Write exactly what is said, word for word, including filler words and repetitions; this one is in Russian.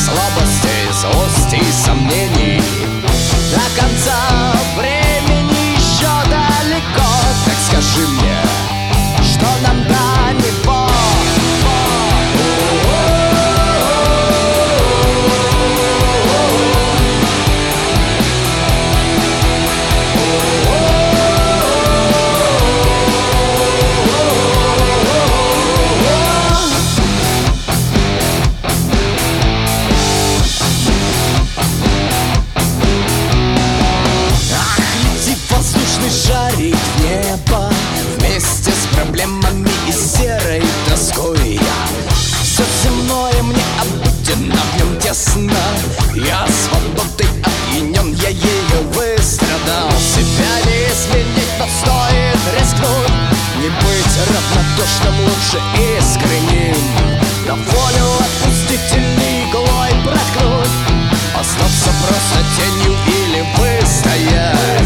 слабостей, злости и сомнений. До конца времени еще далеко. Так скажи мне, что нам до него? Шарик в небо вместе с проблемами и серой тоской. Все земное мне обыденно, в нем тесно. Я свободой опьянен, я ею выстрадал. Себя не изменить, но стоит рискнуть. Не быть равнодушным, лучше искренним. На волю отпустить или иглой проткнуть. Остаться просто тенью или выстоять.